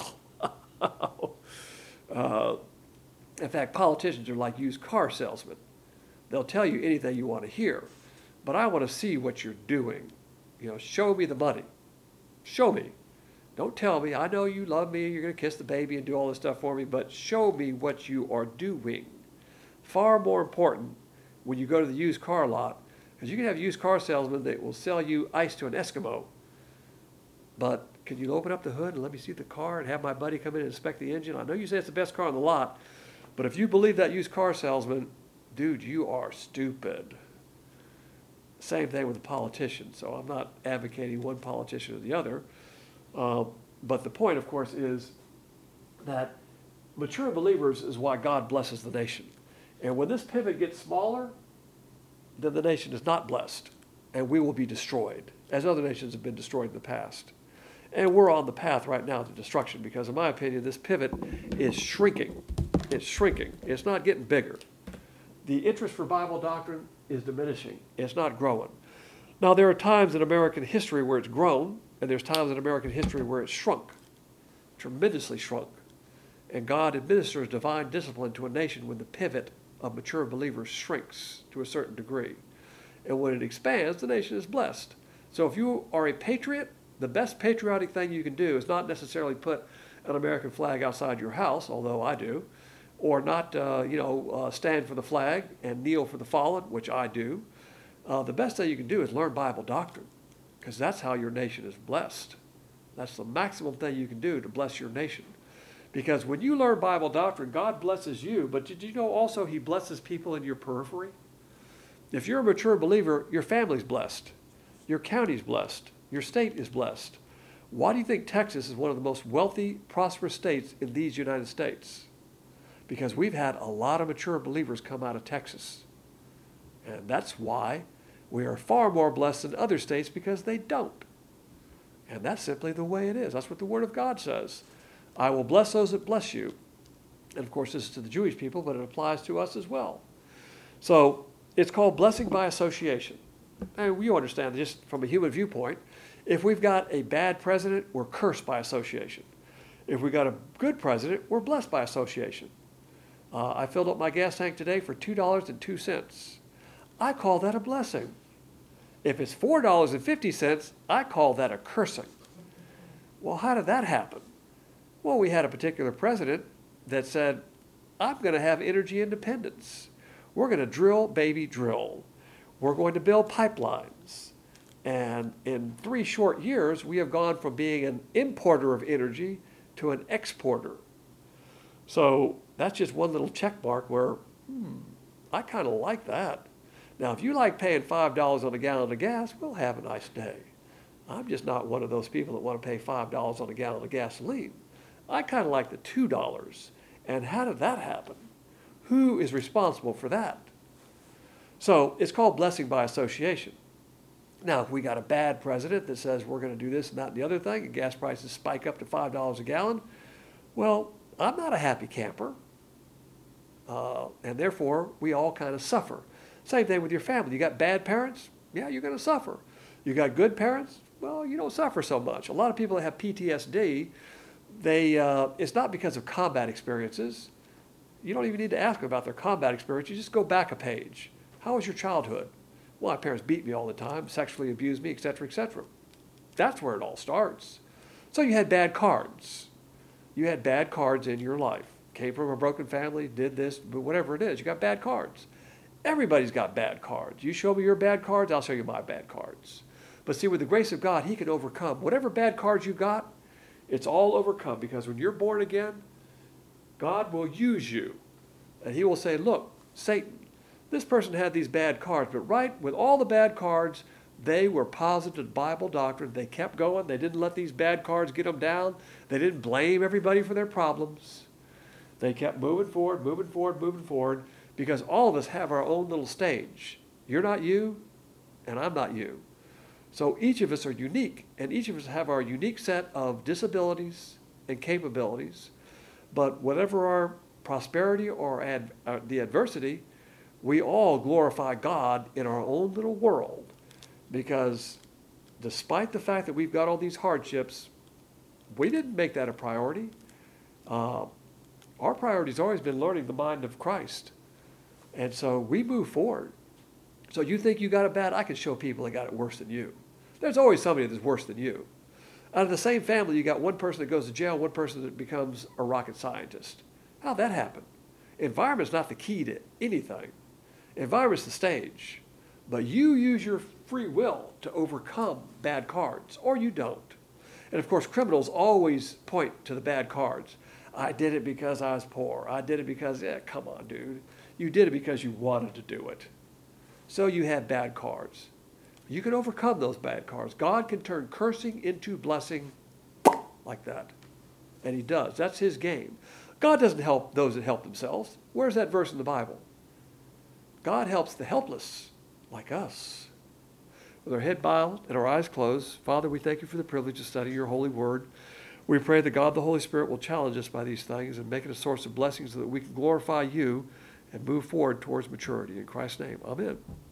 uh, in fact, politicians are like used car salesmen. They'll tell you anything you want to hear, but I want to see what you're doing. You know, show me the money. Show me. Don't tell me, I know you love me, you're going to kiss the baby and do all this stuff for me, but show me what you are doing. Far more important when you go to the used car lot, because you can have used car salesmen that will sell you ice to an Eskimo, but can you open up the hood and let me see the car and have my buddy come in and inspect the engine? I know you say it's the best car on the lot, but if you believe that used car salesman, dude, you are stupid. Same thing with the politician. So I'm not advocating one politician or the other. Uh, but the point, of course, is that mature believers is why God blesses the nation. And when this pivot gets smaller, then the nation is not blessed, and we will be destroyed, as other nations have been destroyed in the past. And we're on the path right now to destruction because, in my opinion, this pivot is shrinking. It's shrinking. It's not getting bigger. The interest for Bible doctrine is diminishing. It's not growing. Now, there are times in American history where it's grown, and there's times in American history where it's shrunk, tremendously shrunk. And God administers divine discipline to a nation when the pivot of mature believers shrinks to a certain degree. And when it expands, the nation is blessed. So if you are a patriot, the best patriotic thing you can do is not necessarily put an American flag outside your house, although I do, or not, uh, you know, uh, stand for the flag and kneel for the fallen, which I do. Uh, the best thing you can do is learn Bible doctrine, because that's how your nation is blessed. That's the maximum thing you can do to bless your nation. Because when you learn Bible doctrine, God blesses you, but did you know also He blesses people in your periphery? If you're a mature believer, your family's blessed. Your county's blessed. Your state is blessed. Why do you think Texas is one of the most wealthy, prosperous states in these United States? Because we've had a lot of mature believers come out of Texas. And that's why we are far more blessed than other states, because they don't. And that's simply the way it is. That's what the Word of God says. I will bless those that bless you. And of course, this is to the Jewish people, but it applies to us as well. So it's called blessing by association. And you understand, just from a human viewpoint, if we've got a bad president, we're cursed by association. If we've got a good president, we're blessed by association. Uh, I filled up my gas tank today for two dollars and two cents. I call that a blessing. If it's four dollars and fifty cents, I call that a cursing. Well, how did that happen? Well, we had a particular president that said, I'm going to have energy independence. We're going to drill, baby, drill. We're going to build pipelines. And in three short years, we have gone from being an importer of energy to an exporter. So that's just one little check mark where, hmm, I kind of like that. Now, if you like paying five dollars on a gallon of gas, we'll have a nice day. I'm just not one of those people that want to pay five dollars on a gallon of gasoline. I kind of like the two dollars. And how did that happen? Who is responsible for that? So it's called blessing by association. Now, if we got a bad president that says we're going to do this and that and the other thing, and gas prices spike up to five dollars a gallon, well, I'm not a happy camper. Uh, and therefore, we all kind of suffer. Same thing with your family. You got bad parents? Yeah, you're going to suffer. You got good parents? Well, you don't suffer so much. A lot of people that have P T S D, they, uh, it's not because of combat experiences. You don't even need to ask them about their combat experience. You just go back a page. How was your childhood? Well, my parents beat me all the time, sexually abused me, et cetera, et cetera. That's where it all starts. So you had bad cards. You had bad cards in your life. Came from a broken family, did this, but whatever it is, you got bad cards. Everybody's got bad cards. You show me your bad cards, I'll show you my bad cards. But see, with the grace of God, he can overcome. Whatever bad cards you got, it's all overcome, because when you're born again, God will use you. And he will say, look, Satan, this person had these bad cards, but right with all the bad cards, they were positive to Bible doctrine. They kept going. They didn't let these bad cards get them down. They didn't blame everybody for their problems. They kept moving forward, moving forward, moving forward, because all of us have our own little stage. You're not you, and I'm not you. So each of us are unique, and each of us have our unique set of disabilities and capabilities. But whatever our prosperity or ad, uh, the adversity, we all glorify God in our own little world, because despite the fact that we've got all these hardships, we didn't make that a priority. Uh, our priority's always been learning the mind of Christ. And so we move forward. So you think you got it bad? I can show people that got it worse than you. There's always somebody that's worse than you. Out of the same family, you got one person that goes to jail, one person that becomes a rocket scientist. How'd that happen? Environment's not the key to anything. Environment's the stage. But you use your free will to overcome bad cards, or you don't. And of course, criminals always point to the bad cards. I did it because I was poor. I did it because, yeah, come on, dude. You did it because you wanted to do it. So you had bad cards. You can overcome those bad cards. God can turn cursing into blessing like that. And he does. That's his game. God doesn't help those that help themselves. Where's that verse in the Bible? God helps the helpless like us. With our head bowed and our eyes closed, Father, we thank you for the privilege of studying your holy word. We pray that God the Holy Spirit will challenge us by these things and make it a source of blessings so that we can glorify you and move forward towards maturity. In Christ's name, amen.